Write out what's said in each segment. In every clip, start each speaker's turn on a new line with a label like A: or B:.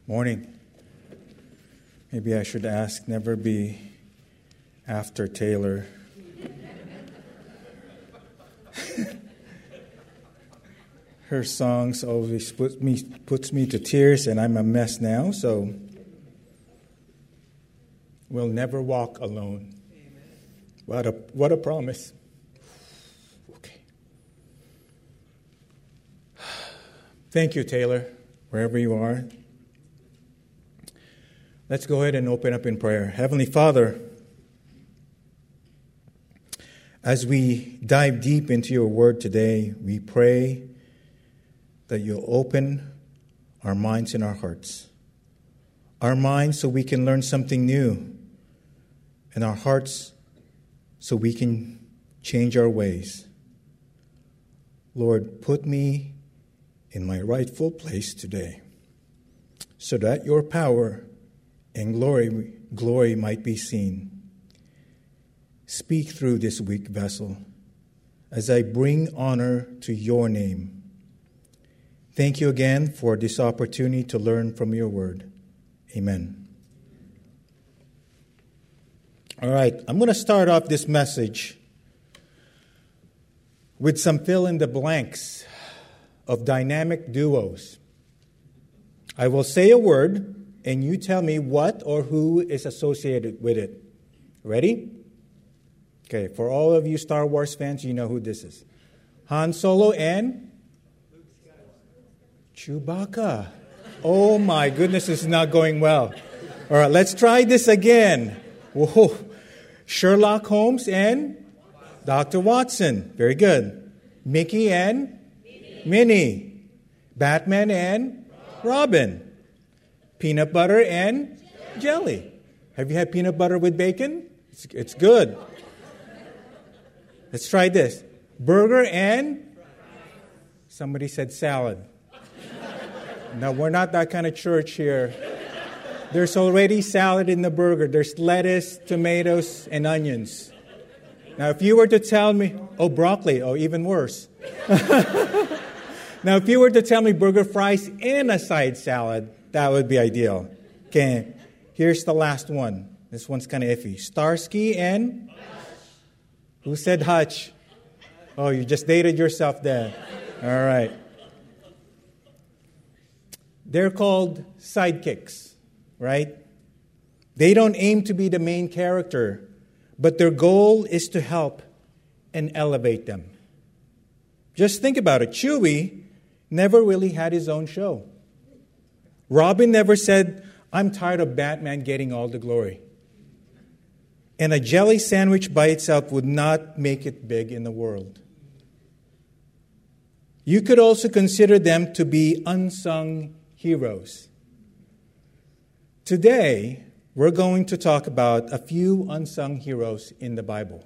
A: Morning. Maybe I should ask, never be after Taylor. Her songs always puts me to tears, and I'm a mess now, so we'll never walk alone. Amen. What a promise. Okay. Thank you, Taylor, wherever you are. Let's go ahead and open up in prayer. Heavenly Father, as we dive deep into your word today, we pray that you'll open our minds and our hearts. Our minds so we can learn something new, and our hearts so we can change our ways. Lord, put me in my rightful place today so that your power and glory might be seen. Speak through this weak vessel as I bring honor to your name. Thank you again for this opportunity to learn from your word. Amen. All right, I'm going to start off this message with some fill in the blanks of dynamic duos. I will say a word, and you tell me what or who is associated with it. Ready? Okay, for all of you Star Wars fans, you know who this is. Han Solo and Chewbacca. Oh my goodness, this is not going well. All right, let's try this again. Whoa. Sherlock Holmes and Dr. Watson. Very good. Mickey and Minnie. Batman and Robin. Peanut butter and jelly. Have you had peanut butter with bacon? It's good. Let's try this. Burger and somebody said salad. No, we're not that kind of church here. There's already salad in the burger. There's lettuce, tomatoes, and onions. Now, if you were to tell me, broccoli, even worse. Now, if you were to tell me burger, fries, and a side salad, that would be ideal. Okay, here's the last one. This one's kind of iffy. Starsky and who said Hutch? Oh, you just dated yourself there. All right. They're called sidekicks, right? They don't aim to be the main character, but their goal is to help and elevate them. Just think about it. Chewie never really had his own show. Robin never said, I'm tired of Batman getting all the glory. And a jelly sandwich by itself would not make it big in the world. You could also consider them to be unsung heroes. Today, we're going to talk about a few unsung heroes in the Bible.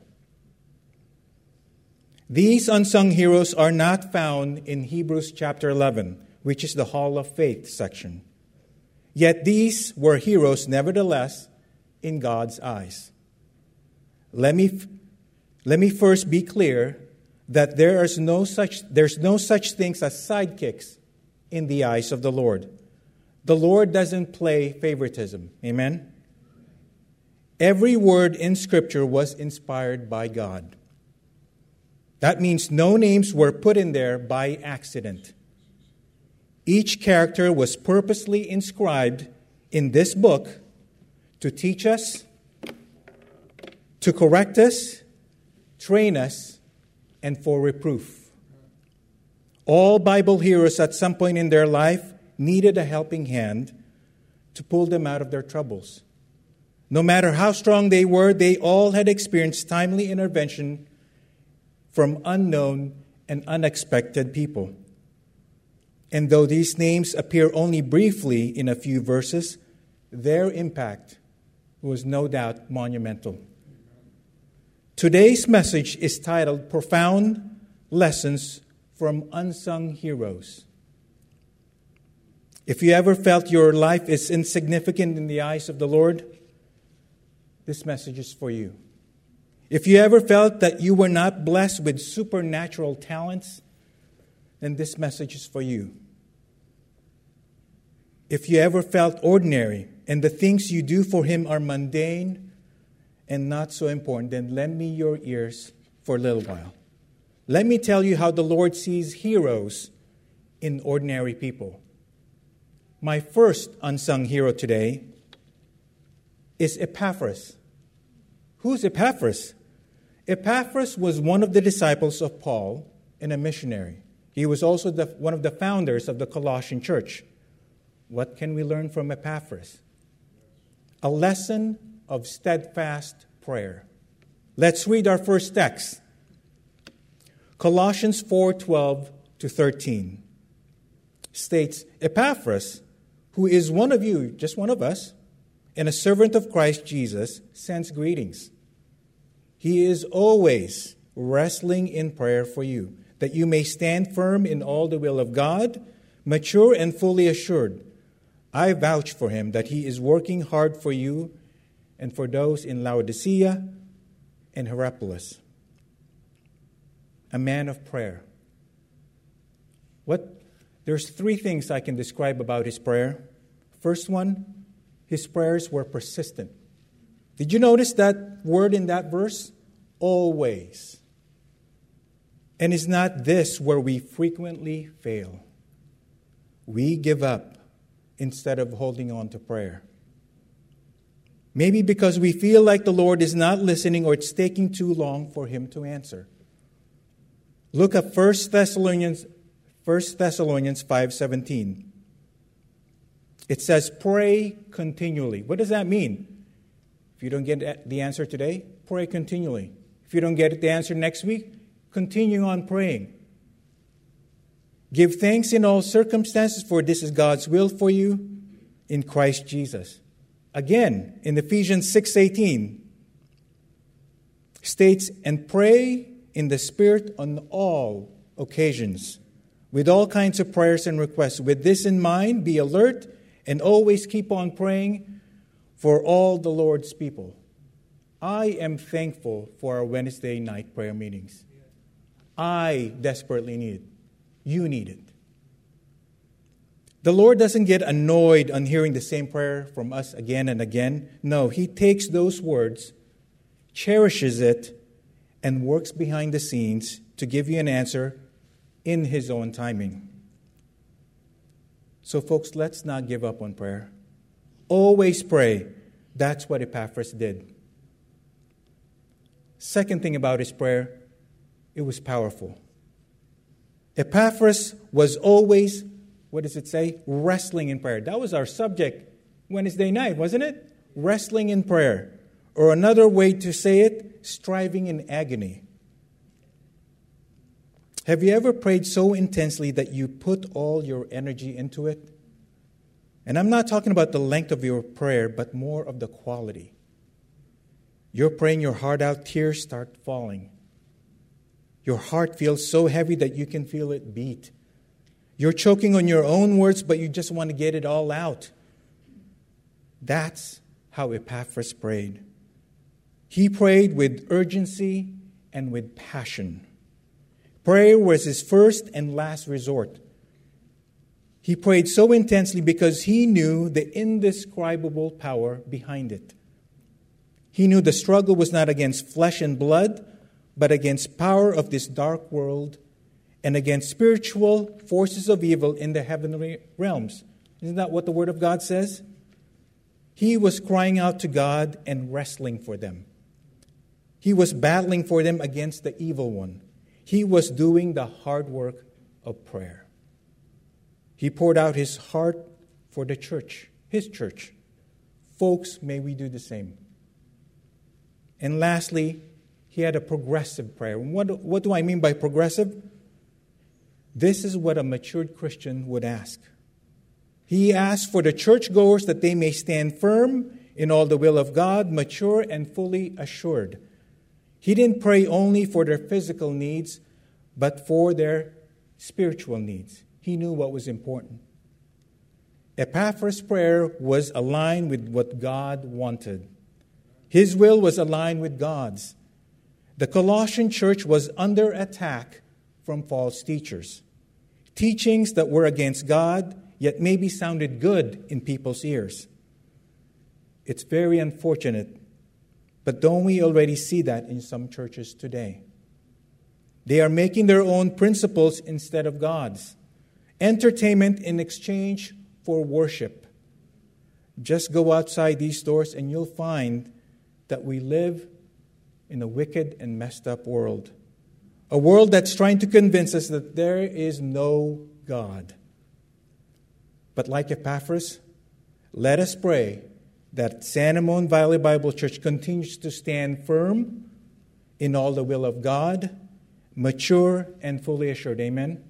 A: These unsung heroes are not found in Hebrews chapter 11, which is the Hall of Faith section. Yet these were heroes nevertheless in God's eyes. Let me first be clear that there's no such things as sidekicks in the eyes of the Lord. The Lord doesn't play favoritism. Amen? Every word in Scripture was inspired by God. That means no names were put in there by accident. Each character was purposely inscribed in this book to teach us, to correct us, train us, and for reproof. All Bible heroes at some point in their life needed a helping hand to pull them out of their troubles. No matter how strong they were, they all had experienced timely intervention from unknown and unexpected people. And though these names appear only briefly in a few verses, their impact was no doubt monumental. Today's message is titled Profound Lessons from Unsung Heroes. If you ever felt your life is insignificant in the eyes of the Lord, this message is for you. If you ever felt that you were not blessed with supernatural talents, then this message is for you. if you ever felt ordinary and the things you do for Him are mundane and not so important, then lend me your ears for a little while. Let me tell you how the Lord sees heroes in ordinary people. My first unsung hero today is Epaphras. Who's Epaphras? Epaphras was one of the disciples of Paul and a missionary. He was also one of the founders of the Colossian church. What can we learn from Epaphras? A lesson of steadfast prayer. Let's read our first text. Colossians 4:12-13 states, Epaphras, who is one of you, just one of us, and a servant of Christ Jesus, sends greetings. He is always wrestling in prayer for you, that you may stand firm in all the will of God, mature and fully assured. I vouch for him that he is working hard for you and for those in Laodicea and Hierapolis. A man of prayer. There's three things I can describe about his prayer. First one, his prayers were persistent. Did you notice that word in that verse? Always. And is not this where we frequently fail? We give up instead of holding on to prayer. Maybe because we feel like the Lord is not listening or it's taking too long for Him to answer. Look at 1 Thessalonians 5:17. It says, pray continually. What does that mean? If you don't get the answer today, pray continually. If you don't get the answer next week, continue on praying. Give thanks in all circumstances, for this is God's will for you in Christ Jesus. Again, in Ephesians 6:18, states, and pray in the Spirit on all occasions, with all kinds of prayers and requests. With this in mind, be alert and always keep on praying for all the Lord's people. I am thankful for our Wednesday night prayer meetings. I desperately need it. You need it. The Lord doesn't get annoyed on hearing the same prayer from us again and again. No, He takes those words, cherishes it, and works behind the scenes to give you an answer in His own timing. So, folks, let's not give up on prayer. Always pray. That's what Epaphras did. Second thing about his prayer, it was powerful. Epaphras was always, what does it say? Wrestling in prayer. That was our subject Wednesday night, wasn't it? Wrestling in prayer. Or another way to say it, striving in agony. Have you ever prayed so intensely that you put all your energy into it? And I'm not talking about the length of your prayer, but more of the quality. You're praying your heart out, tears start falling. Your heart feels so heavy that you can feel it beat. You're choking on your own words, but you just want to get it all out. That's how Epaphras prayed. He prayed with urgency and with passion. Prayer was his first and last resort. He prayed so intensely because he knew the indescribable power behind it. He knew the struggle was not against flesh and blood, but against power of this dark world and against spiritual forces of evil in the heavenly realms. Isn't that what the Word of God says? He was crying out to God and wrestling for them. He was battling for them against the evil one. He was doing the hard work of prayer. He poured out his heart for the church, his church. Folks, may we do the same. And lastly, he had a progressive prayer. What do I mean by progressive? This is what a matured Christian would ask. He asked for the churchgoers that they may stand firm in all the will of God, mature and fully assured. He didn't pray only for their physical needs, but for their spiritual needs. He knew what was important. Epaphras' prayer was aligned with what God wanted. His will was aligned with God's. The Colossian church was under attack from false teachers. Teachings that were against God, yet maybe sounded good in people's ears. It's very unfortunate, but don't we already see that in some churches today? They are making their own principles instead of God's. Entertainment in exchange for worship. Just go outside these doors and you'll find that we live in a wicked and messed up world. A world that's trying to convince us that there is no God. But like Epaphras, let us pray that San Ramon Valley Bible Church continues to stand firm in all the will of God, mature and fully assured. Amen?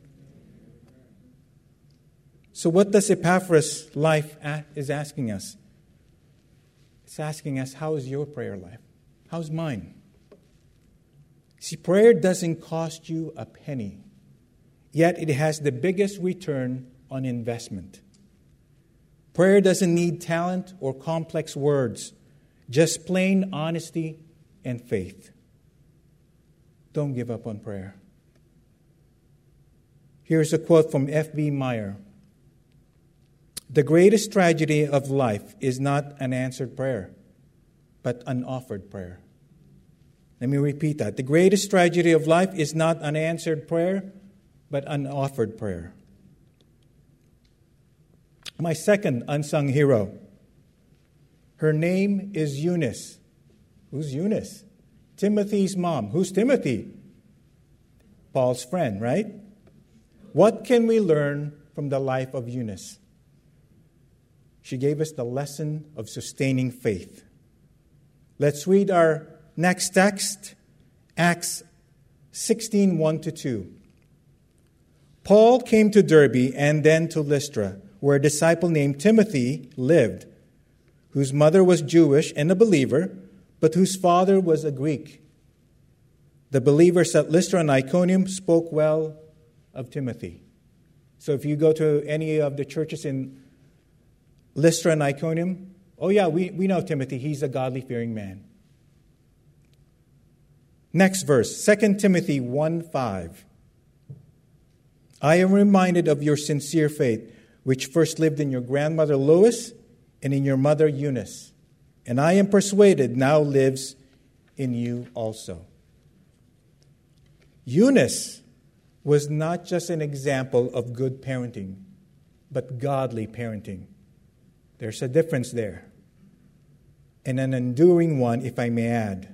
A: So what does Epaphras' life is asking us? It's asking us, how is your prayer life? How's mine? See, prayer doesn't cost you a penny, yet it has the biggest return on investment. Prayer doesn't need talent or complex words, just plain honesty and faith. Don't give up on prayer. Here's a quote from F.B. Meyer. The greatest tragedy of life is not an answered prayer, but an offered prayer. Let me repeat that. The greatest tragedy of life is not an answered prayer, but an offered prayer. My second unsung hero. Her name is Eunice. Who's Eunice? Timothy's mom. Who's Timothy? Paul's friend, right? What can we learn from the life of Eunice? She gave us the lesson of sustaining faith. Let's read our next text, Acts 16, 1-2. Paul came to Derbe and then to Lystra, where a disciple named Timothy lived, whose mother was Jewish and a believer, but whose father was a Greek. The believers at Lystra and Iconium spoke well of Timothy. So if you go to any of the churches in Lystra and Iconium, oh yeah, we know Timothy. He's a godly-fearing man. Next verse, 2 Timothy 1:5. I am reminded of your sincere faith, which first lived in your grandmother Lois and in your mother Eunice, and I am persuaded now lives in you also. Eunice was not just an example of good parenting, but godly parenting. There's a difference there, and an enduring one, if I may add.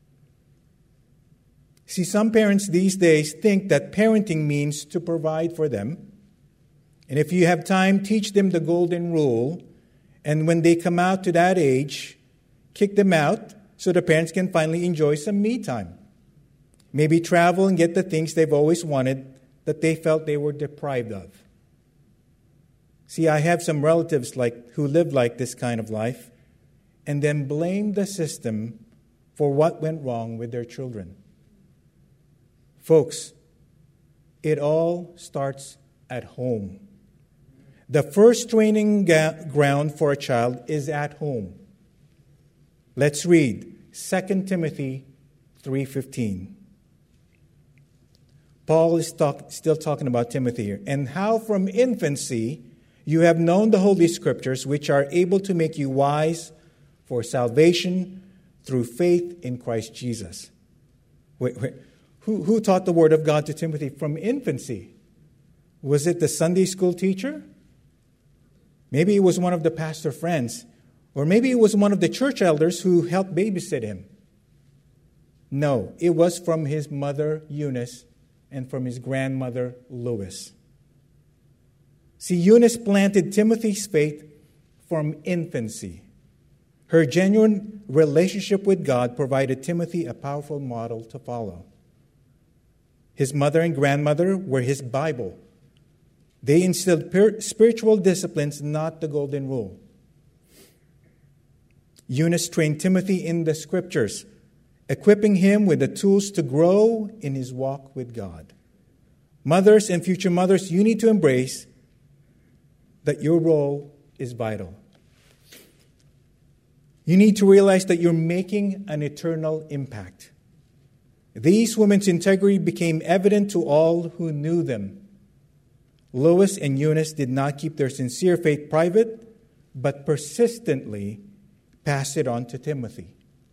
A: See, some parents these days think that parenting means to provide for them. And if you have time, teach them the golden rule. And when they come out to that age, kick them out so the parents can finally enjoy some me time. Maybe travel and get the things they've always wanted that they felt they were deprived of. See, I have some relatives who live like this kind of life and then blame the system for what went wrong with their children. Folks, it all starts at home. The first training ground for a child is at home. Let's read 2 Timothy 3:15. Paul is still talking about Timothy here. And how from infancy you have known the Holy Scriptures, which are able to make you wise for salvation through faith in Christ Jesus. Wait. Who taught the Word of God to Timothy from infancy? Was it the Sunday school teacher? Maybe it was one of the pastor friends. Or maybe it was one of the church elders who helped babysit him. No, it was from his mother Eunice and from his grandmother Lois. See, Eunice planted Timothy's faith from infancy. Her genuine relationship with God provided Timothy a powerful model to follow. His mother and grandmother were his Bible. They instilled spiritual disciplines, not the golden rule. Eunice trained Timothy in the Scriptures, equipping him with the tools to grow in his walk with God. Mothers and future mothers, you need to embrace that your role is vital. You need to realize that you're making an eternal impact. These women's integrity became evident to all who knew them. Lois and Eunice did not keep their sincere faith private, but persistently passed it on to Timothy.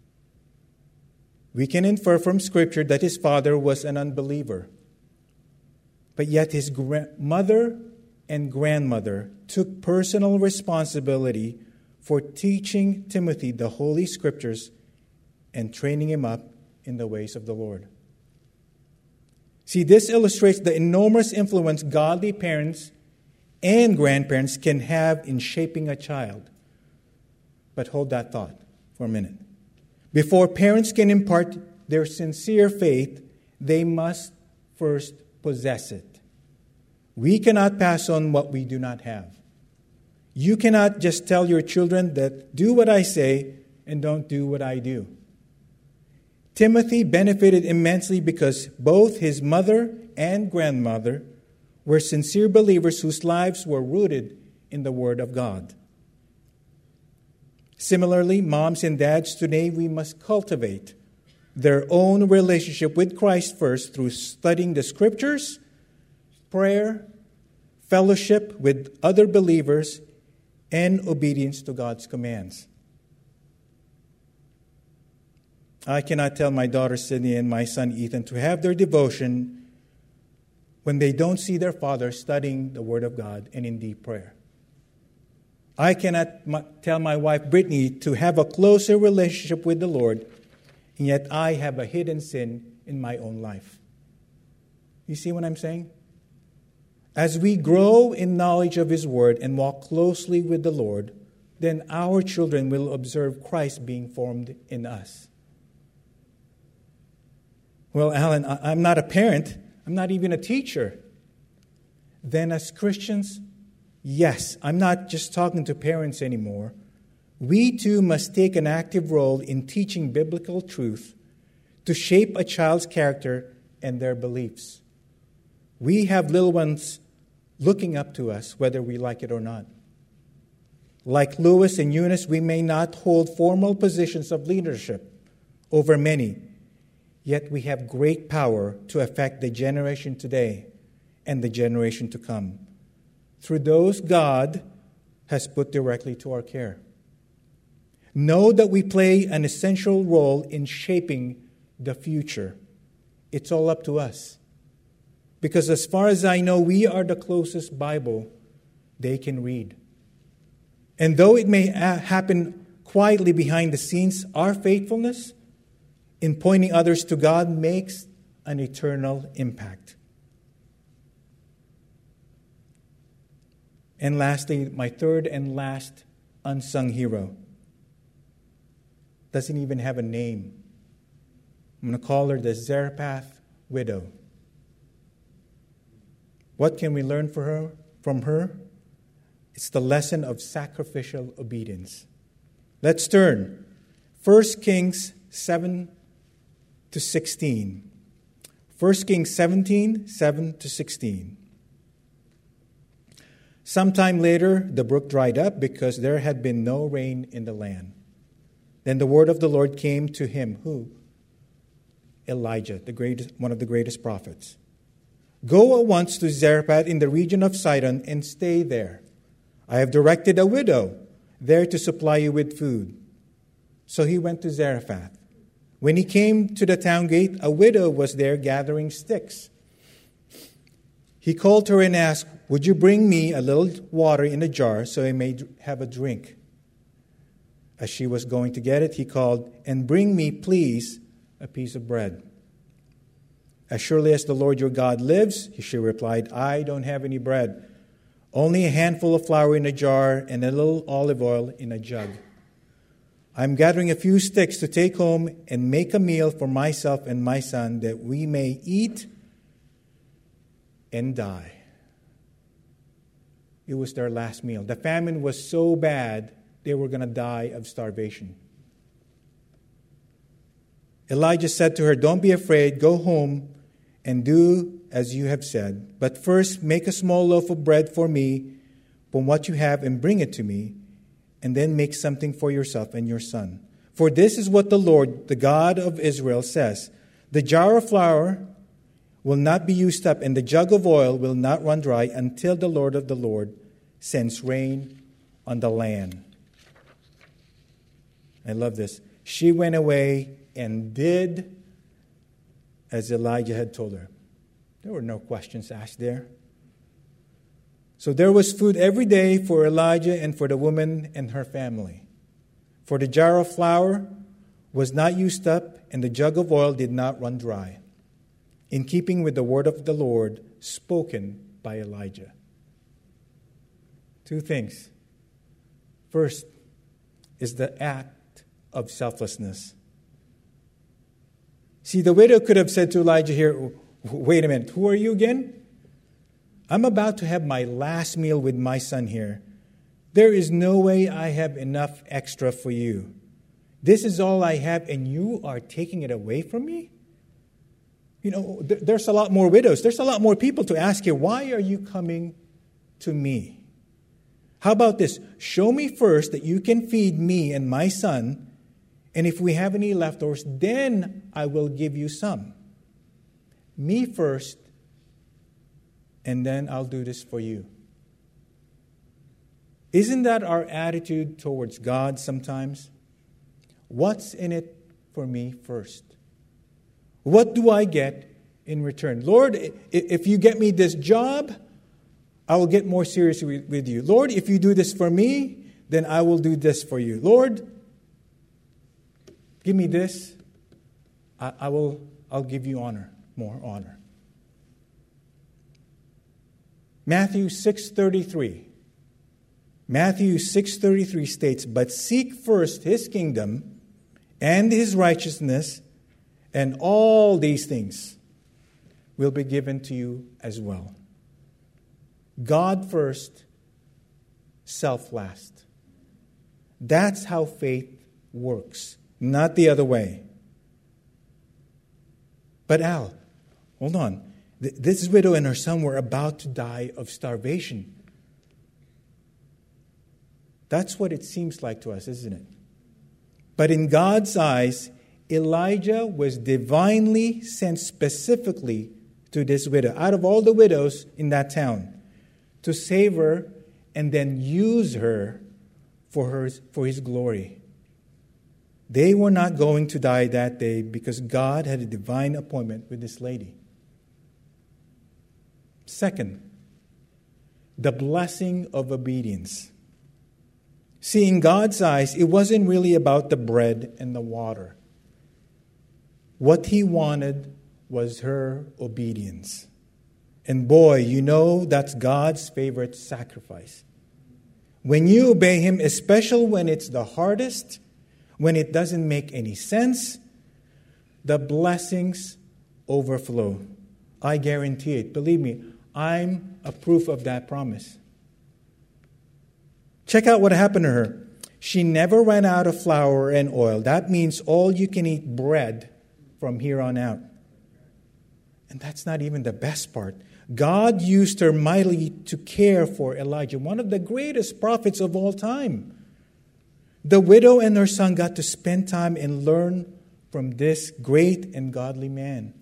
A: We can infer from Scripture that his father was an unbeliever, but yet his mother and grandmother took personal responsibility for teaching Timothy the Holy Scriptures and training him up in the ways of the Lord. See, this illustrates the enormous influence godly parents and grandparents can have in shaping a child. But hold that thought for a minute. Before parents can impart their sincere faith, they must first possess it. We cannot pass on what we do not have. You cannot just tell your children that do what I say and don't do what I do. Timothy benefited immensely because both his mother and grandmother were sincere believers whose lives were rooted in the Word of God. Similarly, moms and dads today, we must cultivate their own relationship with Christ first through studying the Scriptures, prayer, fellowship with other believers, and obedience to God's commands. I cannot tell my daughter Sydney and my son Ethan to have their devotion when they don't see their father studying the Word of God and in deep prayer. I cannot tell my wife Brittany to have a closer relationship with the Lord, and yet I have a hidden sin in my own life. You see what I'm saying? As we grow in knowledge of His Word and walk closely with the Lord, then our children will observe Christ being formed in us. Well, Alan, I'm not a parent. I'm not even a teacher. Then as Christians, yes, I'm not just talking to parents anymore. We too must take an active role in teaching biblical truth to shape a child's character and their beliefs. We have little ones looking up to us, whether we like it or not. Like Lois and Eunice, we may not hold formal positions of leadership over many, yet we have great power to affect the generation today and the generation to come through those God has put directly to our care. Know that we play an essential role in shaping the future. It's all up to us. Because as far as I know, we are the closest Bible they can read. And though it may happen quietly behind the scenes, our faithfulness in pointing others to God makes an eternal impact. And lastly, my third and last unsung hero doesn't even have a name. I'm going to call her the Zarephath widow. What can we learn from her? It's the lesson of sacrificial obedience. Let's turn. 1 Kings 7 to 16. 1 Kings 17, 7 to 16. Sometime later, the brook dried up because there had been no rain in the land. Then the word of the Lord came to him. Who? Elijah, one of the greatest prophets. Go at once to Zarephath in the region of Sidon and stay there. I have directed a widow there to supply you with food. So he went to Zarephath. When he came to the town gate, a widow was there gathering sticks. He called her and asked, "Would you bring me a little water in a jar so I may have a drink?" As she was going to get it, he called, "And bring me, please, a piece of bread." "As surely as the Lord your God lives," she replied, "I don't have any bread, only a handful of flour in a jar and a little olive oil in a jug. I'm gathering a few sticks to take home and make a meal for myself and my son that we may eat and die." It was their last meal. The famine was so bad, they were going to die of starvation. Elijah said to her, "Don't be afraid. Go home and do as you have said. But first, make a small loaf of bread for me from what you have and bring it to me. And then make something for yourself and your son. For this is what the Lord, the God of Israel, says. The jar of flour will not be used up, and the jug of oil will not run dry until the Lord of the Lord sends rain on the land. I love this. She went away and did as Elijah had told her. There were no questions asked there. So there was food every day for Elijah and for the woman and her family. For the jar of flour was not used up, and the jug of oil did not run dry, in keeping with the word of the Lord spoken by Elijah. Two things. First is the act of selflessness. See, the widow could have said to Elijah here, wait a minute, who are you again? I'm about to have my last meal with my son here. There is no way I have enough extra for you. This is all I have, and you are taking it away from me? You know, there's a lot more widows. There's a lot more people to ask here. Why are you coming to me? How about this? Show me first that you can feed me and my son, and if we have any leftovers, then I will give you some. Me first, and then I'll do this for you. Isn't that our attitude towards God sometimes? What's in it for me first? What do I get in return? Lord, if you get me this job, I will get more serious with you. Lord, if you do this for me, then I will do this for you. Lord, give me this. I'll give you honor, more honor. Matthew 6:33. Matthew 6:33 states, "But seek first his kingdom and his righteousness, and all these things will be given to you as well." God first, self last. That's how faith works, not the other way. But Al, hold on. This widow and her son were about to die of starvation. That's what it seems like to us, isn't it? But in God's eyes, Elijah was divinely sent specifically to this widow, out of all the widows in that town, to save her and then use her for his glory. They were not going to die that day because God had a divine appointment with this lady. Second, the blessing of obedience. See, in God's eyes, it wasn't really about the bread and the water. What he wanted was her obedience. And boy, you know that's God's favorite sacrifice. When you obey him, especially when it's the hardest, when it doesn't make any sense, the blessings overflow. I guarantee it. Believe me, I'm a proof of that promise. Check out what happened to her. She never ran out of flour and oil. That means all you can eat bread from here on out. And that's not even the best part. God used her mightily to care for Elijah, one of the greatest prophets of all time. The widow and her son got to spend time and learn from this great and godly man.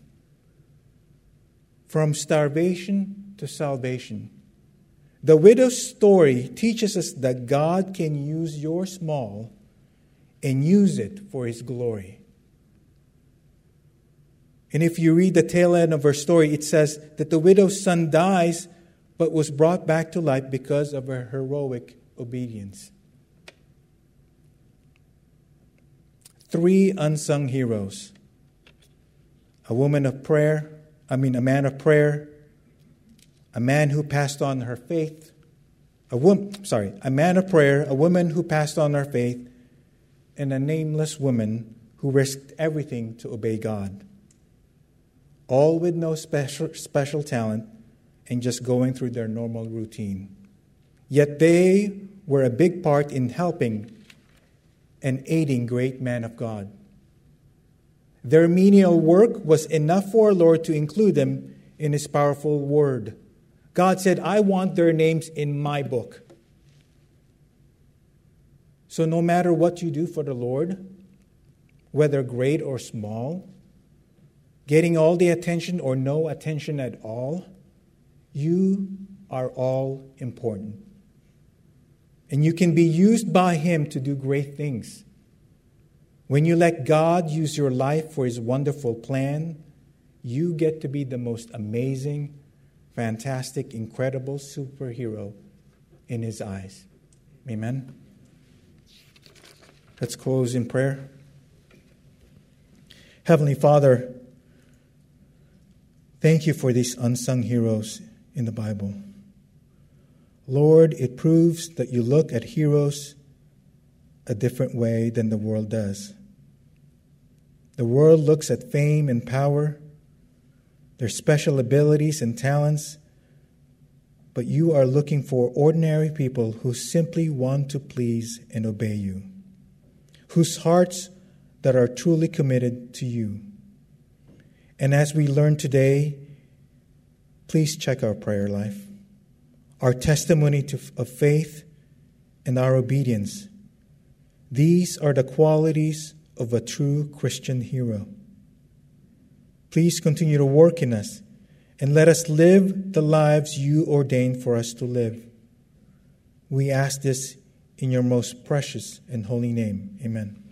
A: From starvation to salvation. The widow's story teaches us that God can use your small and use it for his glory. And if you read the tail end of her story, it says that the widow's son dies but was brought back to life because of her heroic obedience. 3 unsung heroes. A man of prayer, a man who passed on her faith, a man of prayer, a woman who passed on her faith, and a nameless woman who risked everything to obey God. All with no special talent and just going through their normal routine. Yet they were a big part in helping and aiding great men of God. Their menial work was enough for our Lord to include them in his powerful word. God said, I want their names in my book. So no matter what you do for the Lord, whether great or small, getting all the attention or no attention at all, you are all important. And you can be used by Him to do great things. When you let God use your life for His wonderful plan, you get to be the most amazing, fantastic, incredible superhero in His eyes. Amen. Let's close in prayer. Heavenly Father, thank you for these unsung heroes in the Bible. Lord, it proves that you look at heroes a different way than the world does. The world looks at fame and power, their special abilities and talents, but you are looking for ordinary people who simply want to please and obey you, whose hearts that are truly committed to you. And as we learn today, please check our prayer life, our testimony of faith, and our obedience. These are the qualities of a true Christian hero. Please continue to work in us and let us live the lives you ordained for us to live. We ask this in your most precious and holy name. Amen.